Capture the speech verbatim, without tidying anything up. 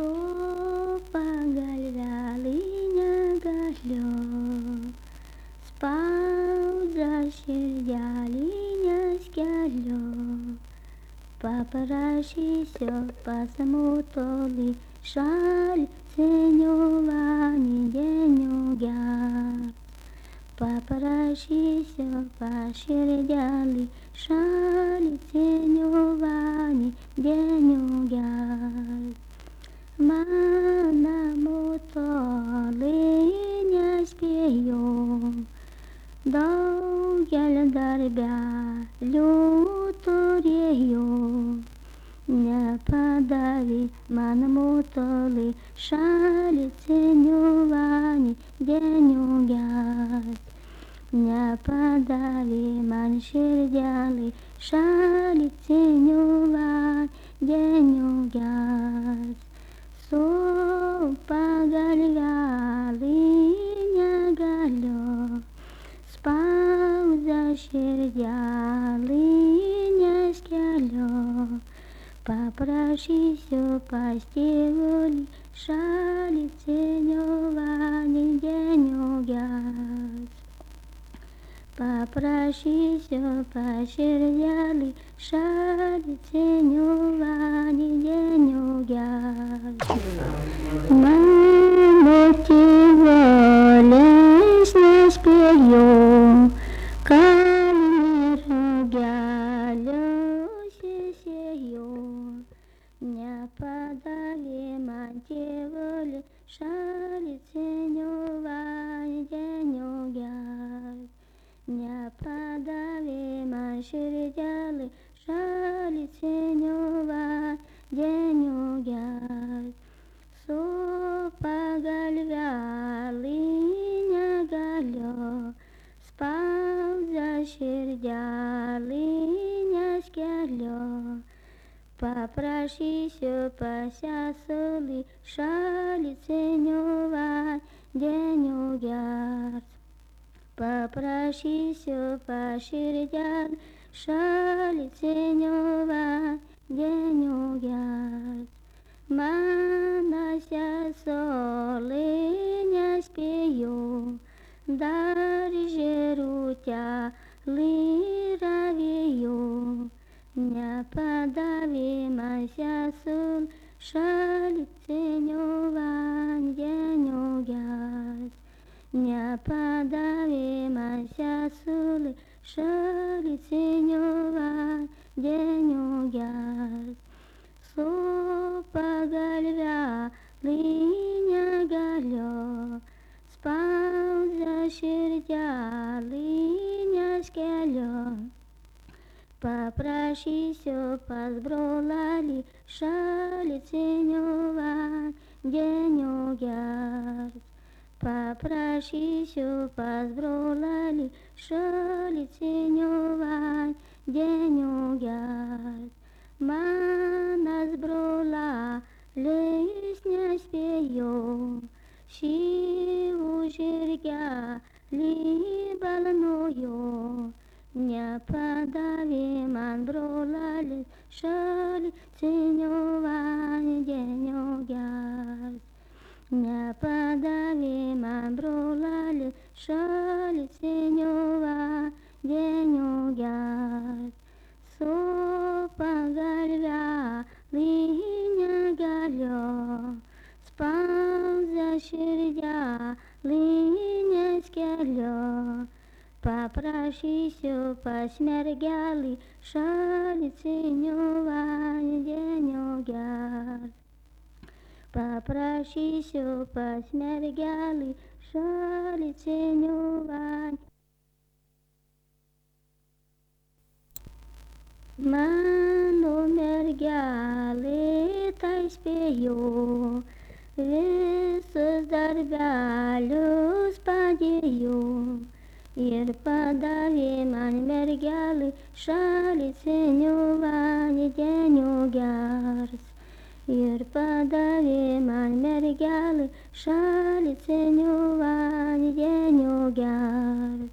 su pagalvelį negaliu, spaudžia širdelį neskeliu, paprašysiu pas mutolį šalį seniulanį denių ger. Paprašysiu pas širdelį šalį seniulanį denių ger. Mano mutolį nespėjau, daugelį darbelių turėjau, nepadavė man mutolį šalį seniulanį denių ger. Nepadavė man širdelį šalį seniulanį denių ger. Su pagalvelį negaliu, spaudžia širdelį neskeliu, paprašysiu pas tėvulį šalį seniulanį denių ger. Paprašysiu pas širdelį šalį seniulanį denių ger. Mano tėvulis nespėjau, kalnį ragelius įsėjau, nepadavė man tėvulį šalį seniulanį denių ger. Nepadavė man širdelį šalį seniulanį denių ger. Su pagalvelį negaliu, spaudžia širdelį neskeliu, paprašysiu pas sesulį šalį seniulanį denių ger. Paprašysiu pas širdelį šalį seniulanį denių ger. Mano sesulį nespėjau, darželiutelį ravėjau, nepadavė man sesulį šalį seniulanį denių ger. Nepadavė man sesulį šalį seniulanį denių ger. Su pagalvelį negaliu, spaudžia širdelį neskeliu, paprašysiu pas brolelį šalį seniulanį denių ger. Paprašysiu pas brolelį šalį seniulanį denių ger. Manas brolelis nespėjau, šyvų žirgelį balnojo, nepadavė man brolelis šalį seniulanį denių ger. Nepadavė man brolelis šalį seniulanį denių ger. Su pagalvelį negaliu, spaudžia širdelį neskeliu, paprašysiu pas mergelį šalį seniulanį denių ger. Paprašysiu pas mergelį šalį seniulanį. Mano mergelė tai spėjau, visus darbelius padėjau, ir padavė man mergelį šalį seniulanį denių ger. Ir padavė man mergelį šalį seniulanį denių ger.